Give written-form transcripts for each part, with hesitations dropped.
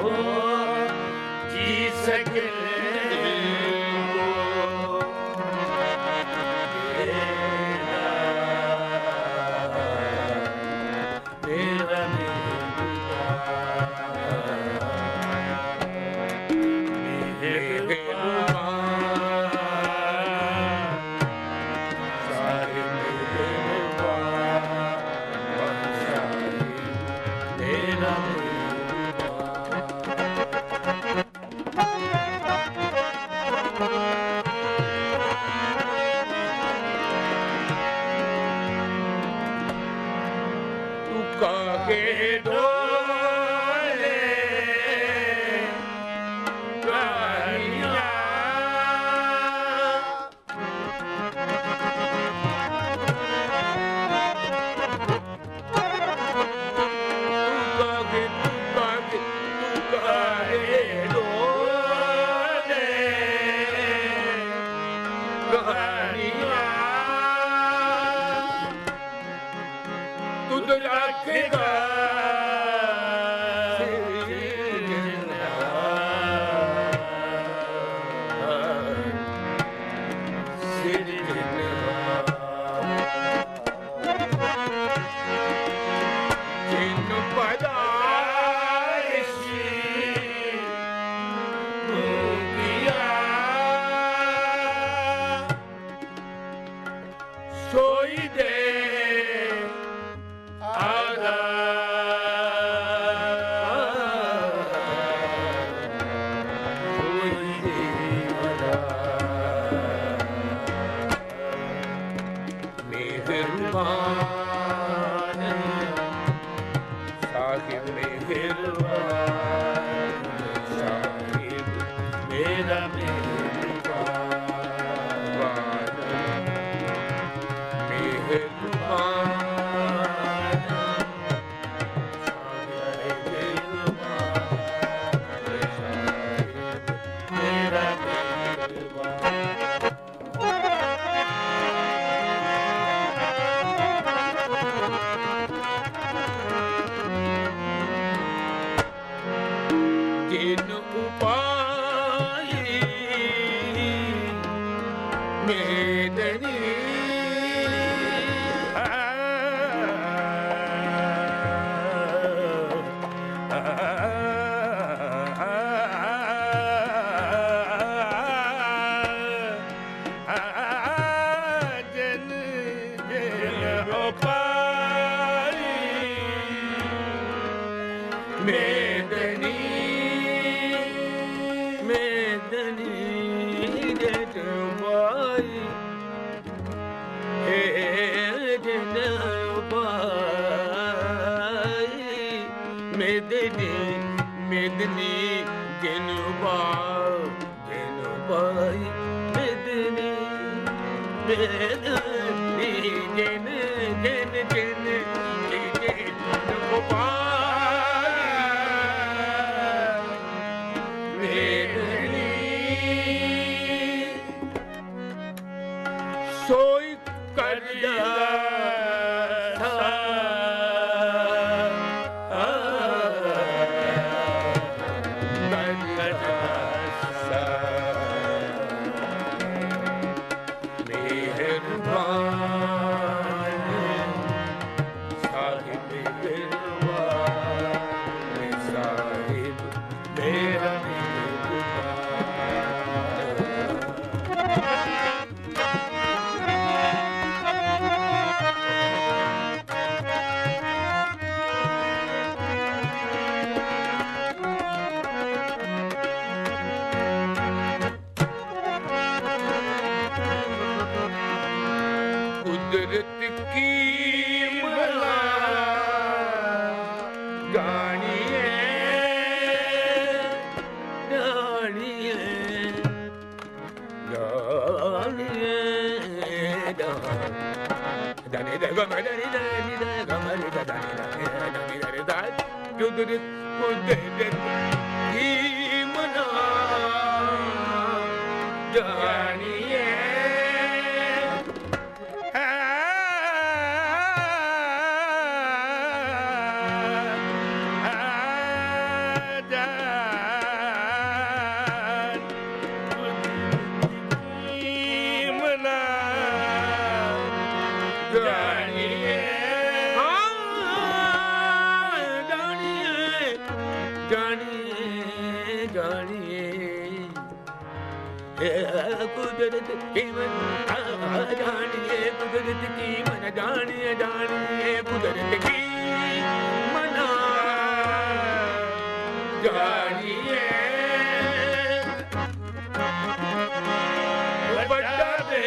जी सके da ਜਾਣੀਏ ਕੁਦਰਤ ਕੀ ਮਨ ਜਾਣੀਏ ਕੁਦਰਤ ਕੀ ਮਨ ਜਾਣੀਏ ਜਾਣੀਏ ਕੁਦਰਤ ਕੀ ਮਨ ਜਾਣੀਏ ਵੱਡਾ ਦੇ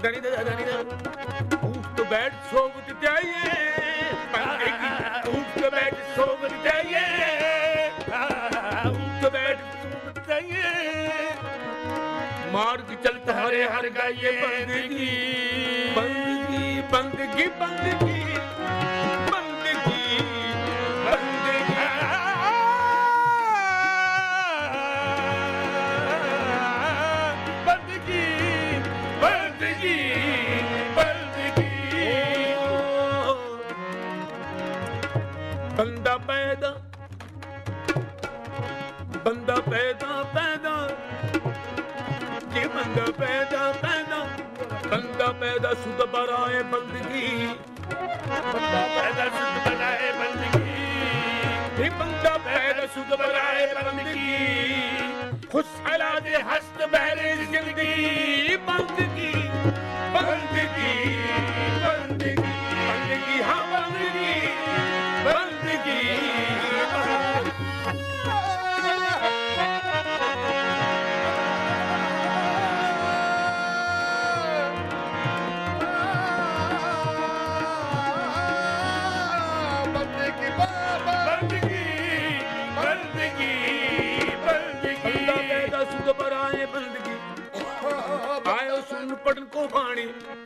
धनी उठ तो बैठ सोबत जाइए बंदगी उठ तो बैठ सोबत जाइए उठ तो बैठ सोबत जाइए मार्ग चलता हरे हर गाइए बंदगी बंदगी बंदगी बंदगी बंदगी बंदगी बंदगी बंदा पैदा बंदा पैदा पैदा ये बंदा पैदा पैदा बंदा पैदा सुध बराए बंदगी बंदा पैदा सुध बराए बंदगी ये बंदा पैदा सुध बराए बंदगी खुश हलादे हस्त बहरे जिंदगी बंदगी बंदगी बंदगी बंदगी हाँ बंदगी बंदगी आयो सुन पढ़न को बाणी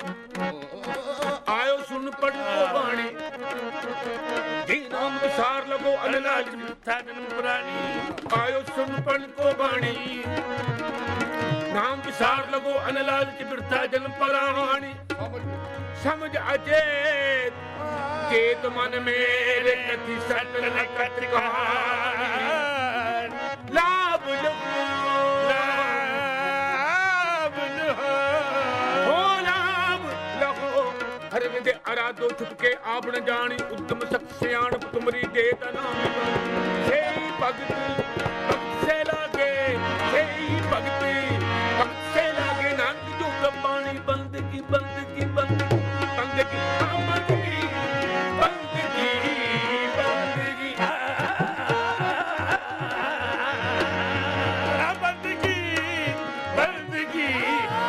आयो सुन पढ़न को बाणी जी नाम विसार लगो अनलाल था जन्म पुरानी आयो सुन पढ़न को बाणी नाम विसार लगो अनलाल चिबिरता जन्म पुरानी समझ अचेत चेत मन मेरे कथि सत न कथि कहानी लाभ लगो हरविंदे अराधो छुपके आप न जानी उद्दम सख सियाण तुमरी देत नाम से भगत भक्त से लागे से भगत भक्त से लागे नानक जो रब्बानी बंदगी बंदगी बंदगी बंदगी बंदगी बंदगी बंदगी बंदगी बंदगी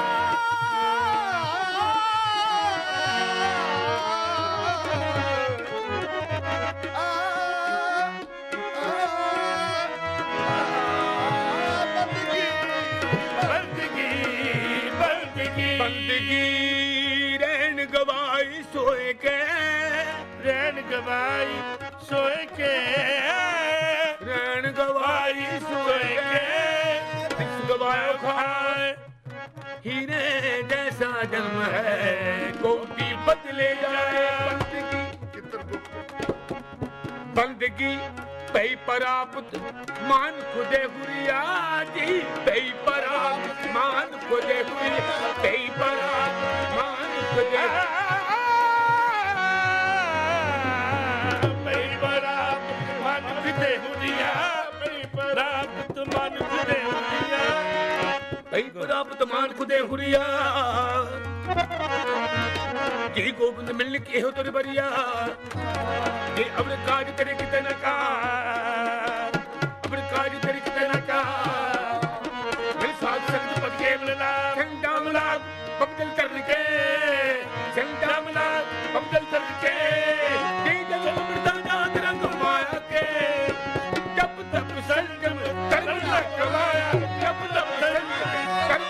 बंदगी रैन गवाई सोए के रैन गवाई सोए के रैन गवाई सोए के जिस गवायो खाए हीरे जैसा जन्म है कोटि बदले जाए बंदगी बंदगी पई परापुत मान खुदे हुरिया जी पई परापुत मान खुदे हुरिया पई परापुत मान खुदे पई परापुत मान खुदे हुरिया पई परापुत मान खुदे हुरिया पई परापुत मान खुदे हुरिया जी गोविंद मिलने की हो तेरे बरिया ये अपने काज तेरे कितने का अपने काज तेरे कितने का मेरे साथ संग पद के मिलना संगमला बदल करके संगमला बदल करके ये जल मृदा जात रंग माया के जब तक संगम कर्म न कमाया जब तक संगम कर्म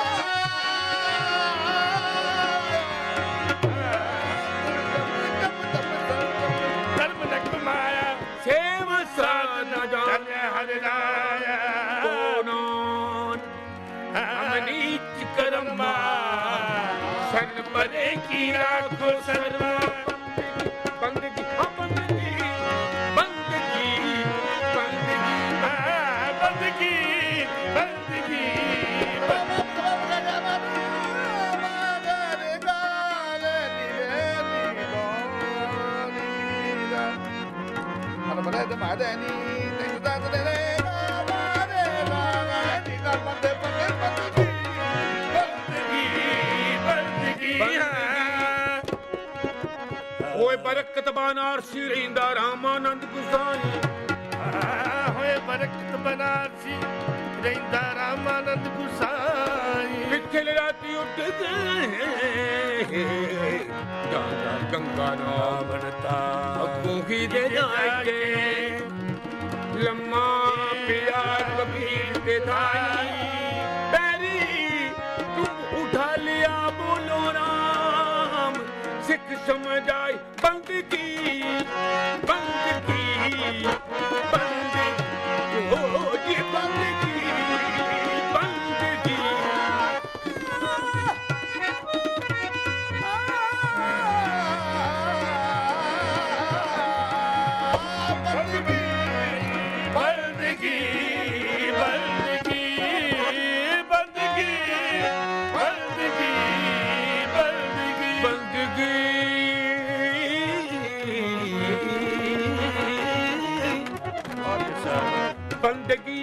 सन परे की राखो सर्वा बंदगी बंदगी बंदगी बंदगी बंदगी बंदगी होए बरकत बनारसी रहिंदा रामानंद गुसाई होए बरकत बनारसी रहिंदा रामानंद गुसाई पिछल राती उठ गए जाना गंगा नावनता अगों दे जाके लम्मा पिया कबीर दे धाई पैरी तुम उठा लिया बोलो राम सिख समझ आए बंदगी बंदगी बंदगी हो ये बंदगी बंदगी बंदगी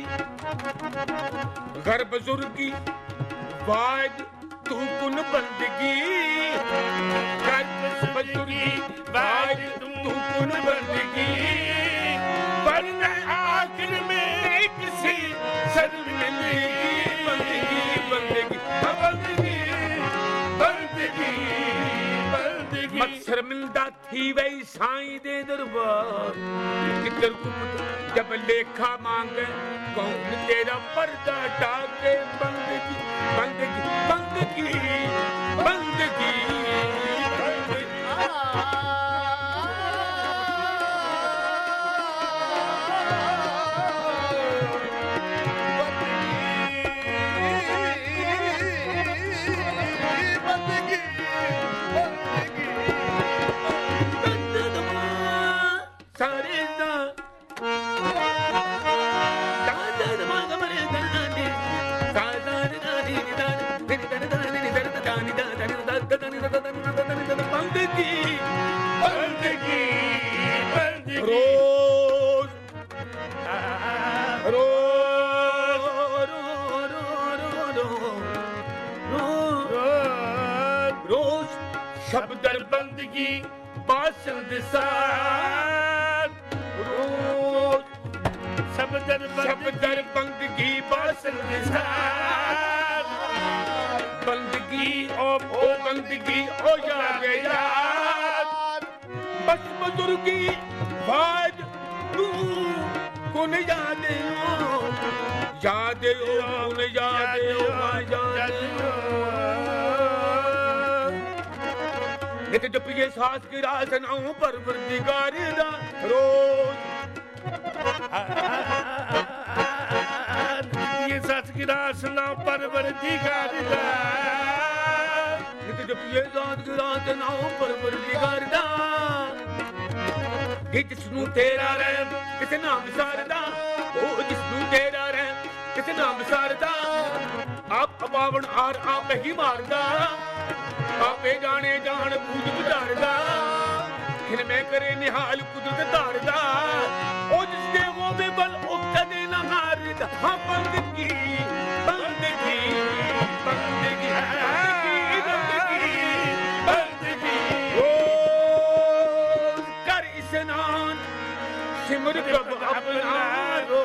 घर बुजुर्गी वाद तू कुन बंदगी घर बुजुर्गी वाद तू कुन बंदगी वरना आखिर में किसी शर्म मिलेगी बंदगी बंदगी बंदगी बंदगी बंदगी मत्सर मिलदा थी वही साईं दे दरबार किधर घूमत जब लेखा मांगे कौन तेरा पर्दा डाके बंदगी बंदगी बंदगी बंदगी शब्दर बंदगी बासंद सार रोज शब्दर बंदगी बासंद सार बंदगी ओ बंदगी ओ याद बस बुजुर्गी वाद तू कुन याद हो कुन याद नित जपिए सास की रास नाऊं परवरदिगार दा रोज ये सास की रास नाऊं परवरदिगार दा नित जपिए सास की रास नाऊं परवरदिगार दा जिसनू तेरा रहम किसे नाम सारदा ओ जिसनू तेरा रहम किसे नाम सारदा आप अपावण आर आप ही मारदा आपे जाने जान पूज बुझारदा खिन में करे निहाल कुदरत धारदा ओ जिसके वो में बल ओ कदे न हारदा हाँ बंदगी बंदगी बंदगी बंदगी बंदगी ओ कर स्नान सिमर कब अपना रो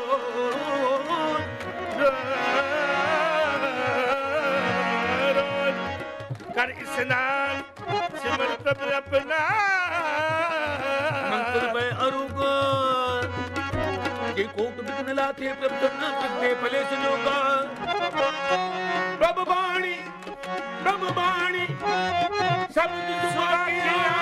कर स्नान सिमर प्रभु अपना मंत्र में अरुगा ये कोट बिघ्न लाते प्रभु करना बिघ्ने फले संयोगा प्रभु वाणी सब सुहागिया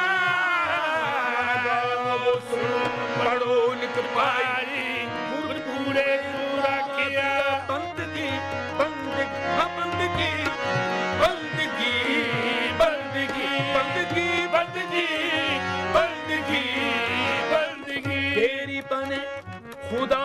वो सुन पढ़ो लिख पाई पूरे पूरा किया बंदगी बंदगी बंदगी बंदगी बंदगी बंदगी बंदगी बंदगी बंदगी तेरी बने खुदा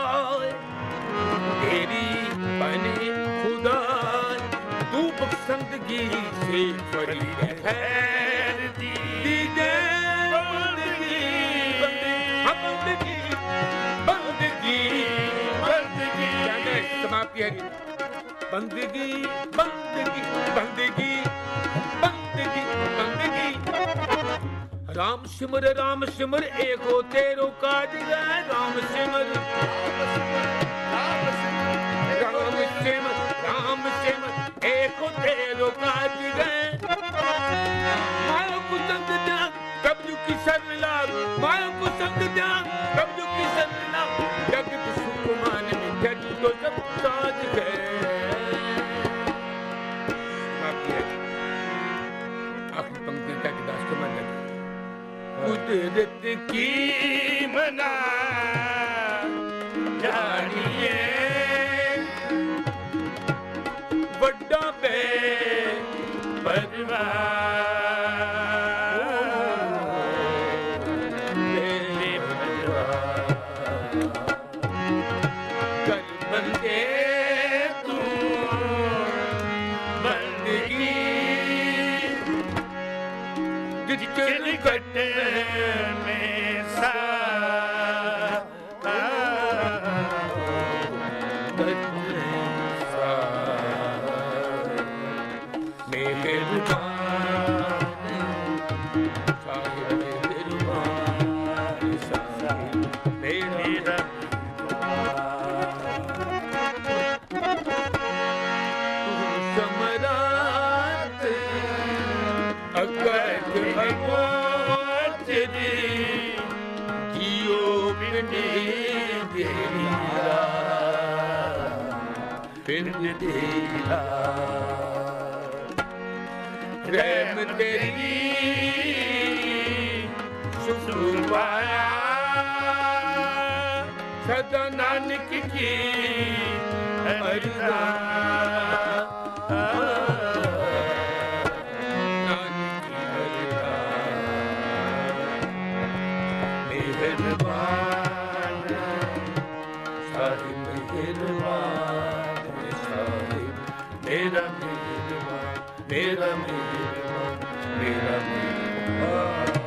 तेरी बने खुदा तू बसंदगी से फरी है दीदे बंदगी बंदगी बंदगी बंदगी समाप्ति है बंदगी बंदगी बंदगी बंदगी बंदगी राम सिमर एक हो तेरो काज है राम सिमर एक तेरो काज गए माया को संग ध्यान कब की शरण लाग माया को संग ध्यान कब की शरण लाग जगत सुख मान मिथ्या तो सब साज गए। आखिरी पंक्ति का दास को मन कुदरत की मना जानिए बड़ा पे परवाह कर बंदे तू बंदगी जिचल कट में सा पिंड तेरा प्रेम तेरी सुखवाया सदा नानक की अरदास नानक की अरदास मेहरबान साहिब मेहरबान मेरा मेहरबान मेरा मेहरबान मेरा मेहरबान